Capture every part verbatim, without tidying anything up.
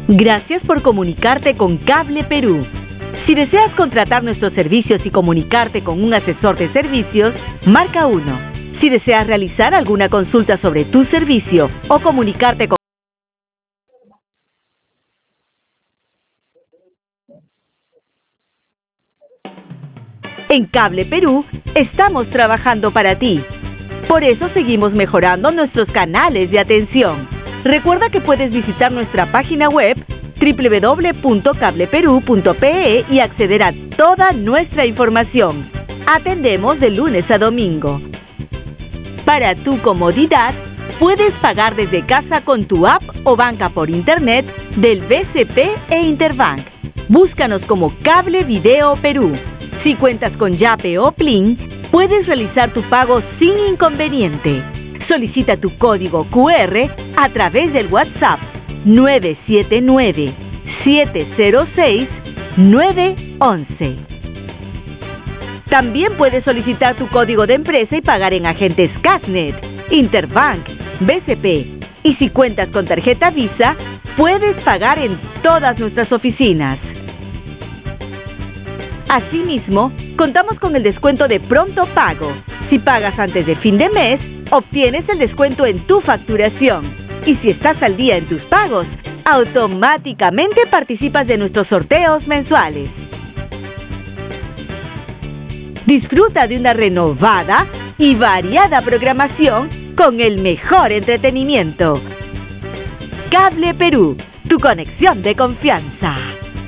Gracias por comunicarte con Cable Perú. Si deseas contratar nuestros servicios y comunicarte con un asesor de servicios, marca uno. Si deseas realizar alguna consulta sobre tu servicio o comunicarte con En Cable Perú, estamos trabajando para ti. Por eso seguimos mejorando nuestros canales de atención. Recuerda que puedes visitar nuestra página web doble u doble u doble u punto cable perú punto pe e y acceder a toda nuestra información. Atendemos de lunes a domingo. Para tu comodidad, puedes pagar desde casa con tu app o banca por internet del B C P e Interbank. Búscanos como Cable Video Perú. Si cuentas con Yape o Plin, puedes realizar tu pago sin inconveniente. Solicita tu código cu erre a través del WhatsApp nueve siete nueve, siete cero seis, nueve once. También puedes solicitar tu código de empresa y pagar en agentes Cashnet, Interbank, B C P. Y si cuentas con tarjeta Visa, puedes pagar en todas nuestras oficinas. Asimismo, contamos con el descuento de pronto pago. Si pagas antes de fin de mes, obtienes el descuento en tu facturación. Y si estás al día en tus pagos, automáticamente participas de nuestros sorteos mensuales. Disfruta de una renovada y variada programación con el mejor entretenimiento. Cable Perú, tu conexión de confianza.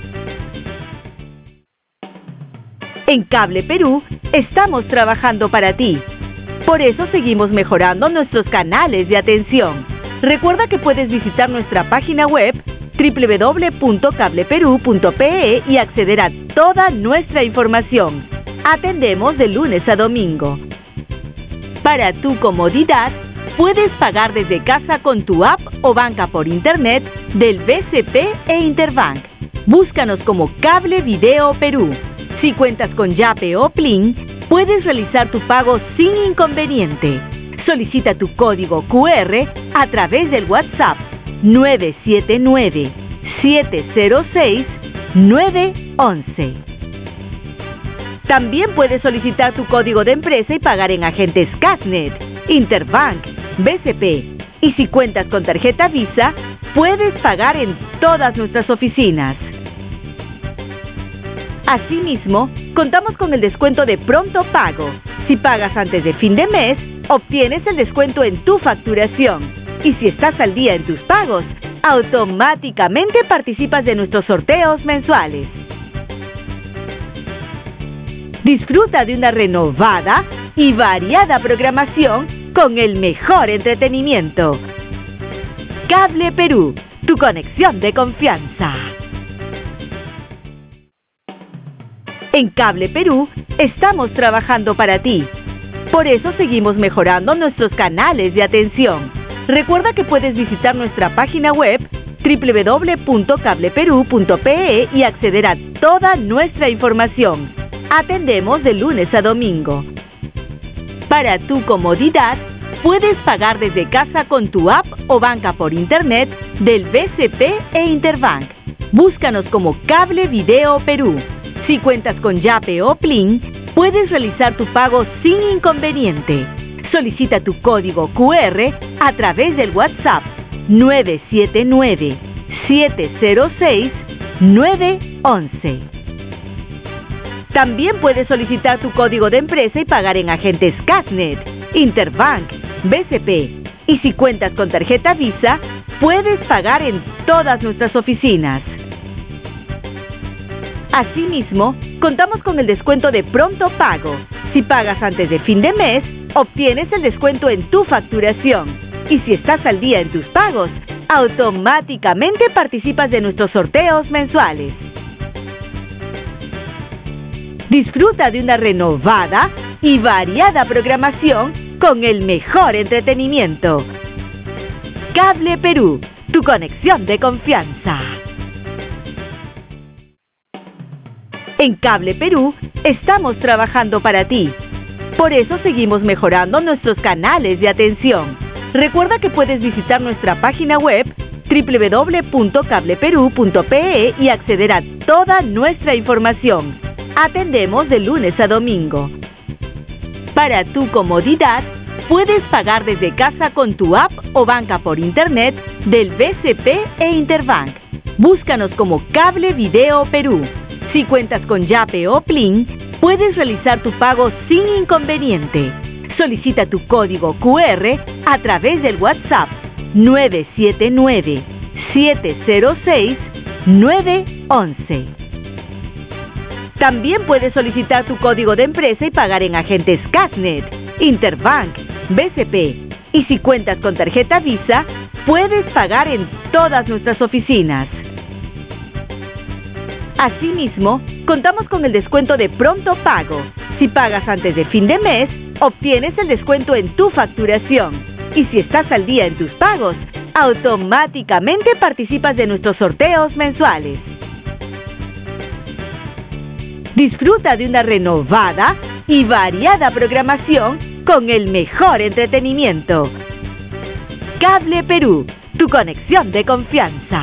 En Cable Perú, estamos trabajando para ti. Por eso seguimos mejorando nuestros canales de atención. Recuerda que puedes visitar nuestra página web doble u doble u doble u punto cable perú punto pe e y acceder a toda nuestra información. Atendemos de lunes a domingo. Para tu comodidad, puedes pagar desde casa con tu app o banca por internet del B C P e Interbank. Búscanos como Cable Video Perú. Si cuentas con Yape o Plin, puedes realizar tu pago sin inconveniente. Solicita tu código cu erre a través del WhatsApp nueve siete nueve, siete cero seis, nueve once. También puedes solicitar tu código de empresa y pagar en agentes Cashnet, Interbank, B C P. Y si cuentas con tarjeta Visa, puedes pagar en todas nuestras oficinas. Asimismo, contamos con el descuento de pronto pago. Si pagas antes de fin de mes, obtienes el descuento en tu facturación. Y si estás al día en tus pagos, automáticamente participas de nuestros sorteos mensuales. Disfruta de una renovada y variada programación con el mejor entretenimiento. Cable Perú, tu conexión de confianza. En Cable Perú, estamos trabajando para ti. Por eso seguimos mejorando nuestros canales de atención. Recuerda que puedes visitar nuestra página web doble u doble u doble u punto cable perú punto pe e y acceder a toda nuestra información. Atendemos de lunes a domingo. Para tu comodidad, puedes pagar desde casa con tu app o banca por internet del B C P e Interbank. Búscanos como Cable Video Perú. Si cuentas con Yape o Plin, puedes realizar tu pago sin inconveniente. Solicita tu código cu erre a través del WhatsApp nueve siete nueve, siete cero seis, nueve once. También puedes solicitar tu código de empresa y pagar en agentes Cashnet, Interbank, B C P. Y si cuentas con tarjeta Visa, puedes pagar en todas nuestras oficinas. Asimismo, contamos con el descuento de pronto pago. Si pagas antes de fin de mes, obtienes el descuento en tu facturación. Y si estás al día en tus pagos, automáticamente participas de nuestros sorteos mensuales. Disfruta de una renovada y variada programación con el mejor entretenimiento. Cable Perú, tu conexión de confianza. En Cable Perú, estamos trabajando para ti. Por eso seguimos mejorando nuestros canales de atención. Recuerda que puedes visitar nuestra página web doble u doble u doble u punto cable perú punto pe e y acceder a toda nuestra información. Atendemos de lunes a domingo. Para tu comodidad, puedes pagar desde casa con tu app o banca por internet del B C P e Interbank. Búscanos como Cable Video Perú. Si cuentas con Yape o Plin, puedes realizar tu pago sin inconveniente. Solicita tu código cu erre a través del WhatsApp nueve siete nueve, siete cero seis, nueve uno uno. También puedes solicitar tu código de empresa y pagar en agentes Cashnet, Interbank, B C P. Y si cuentas con tarjeta Visa, puedes pagar en todas nuestras oficinas. Asimismo, contamos con el descuento de Pronto Pago. Si pagas antes de fin de mes, obtienes el descuento en tu facturación. Y si estás al día en tus pagos, automáticamente participas de nuestros sorteos mensuales. Disfruta de una renovada y variada programación con el mejor entretenimiento. Cable Perú, tu conexión de confianza.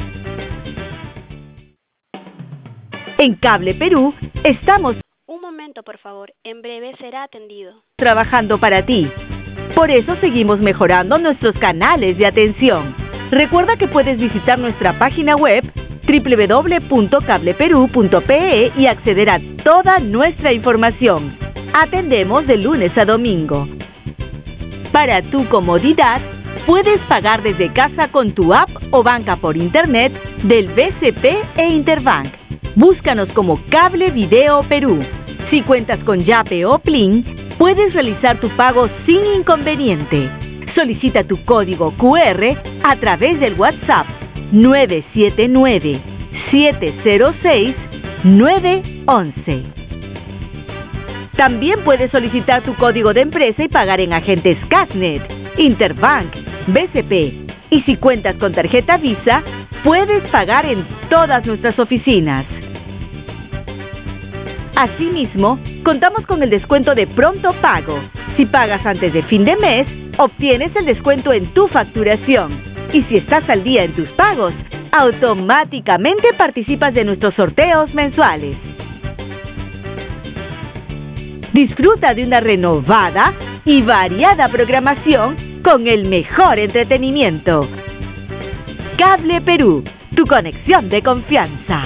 En Cable Perú estamos... Un momento, por favor. En breve será atendido. Trabajando para ti. Por eso seguimos mejorando nuestros canales de atención. Recuerda que puedes visitar nuestra página web doble u doble u doble u punto cable perú punto pe e y acceder a toda nuestra información. Atendemos de lunes a domingo. Para tu comodidad, puedes pagar desde casa con tu app o banca por internet del B C P e Interbank. Búscanos como Cable Video Perú. Si cuentas con Yape o Plin, puedes realizar tu pago sin inconveniente. Solicita tu código cu erre a través del WhatsApp nueve siete nueve, siete cero seis, nueve uno uno. También puedes solicitar tu código de empresa y pagar en agentes Cashnet, Interbank, B C P. Y si cuentas con tarjeta Visa, puedes pagar en todas nuestras oficinas. Asimismo, contamos con el descuento de Pronto Pago. Si pagas antes de fin de mes, obtienes el descuento en tu facturación. Y si estás al día en tus pagos, automáticamente participas de nuestros sorteos mensuales. Disfruta de una renovada y variada programación con el mejor entretenimiento. Cable Perú, tu conexión de confianza.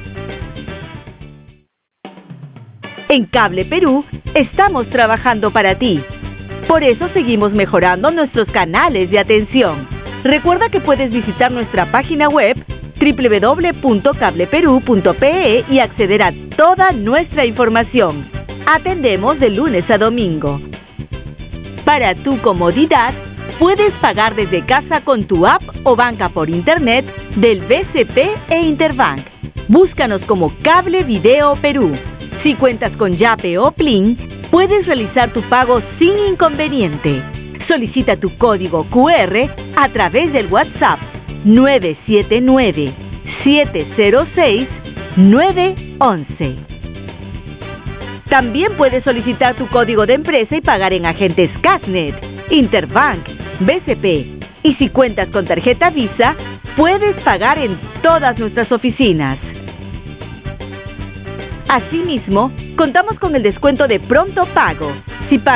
En Cable Perú estamos trabajando para ti. Por eso seguimos mejorando nuestros canales de atención. Recuerda que puedes visitar nuestra página web doble u doble u doble u punto cable perú punto pe e y acceder a toda nuestra información. Atendemos de lunes a domingo. Para tu comodidad, puedes pagar desde casa con tu app o banca por internet del B C P e Interbank. Búscanos como Cable Video Perú. Si cuentas con Yape o Plin, puedes realizar tu pago sin inconveniente. Solicita tu código cu erre a través del WhatsApp nueve siete nueve, siete cero seis, nueve uno uno. También puedes solicitar tu código de empresa y pagar en agentes Cashnet, Interbank, B C P. Y si cuentas con tarjeta Visa, puedes pagar en todas nuestras oficinas. Asimismo, contamos con el descuento de Pronto Pago. Si pagas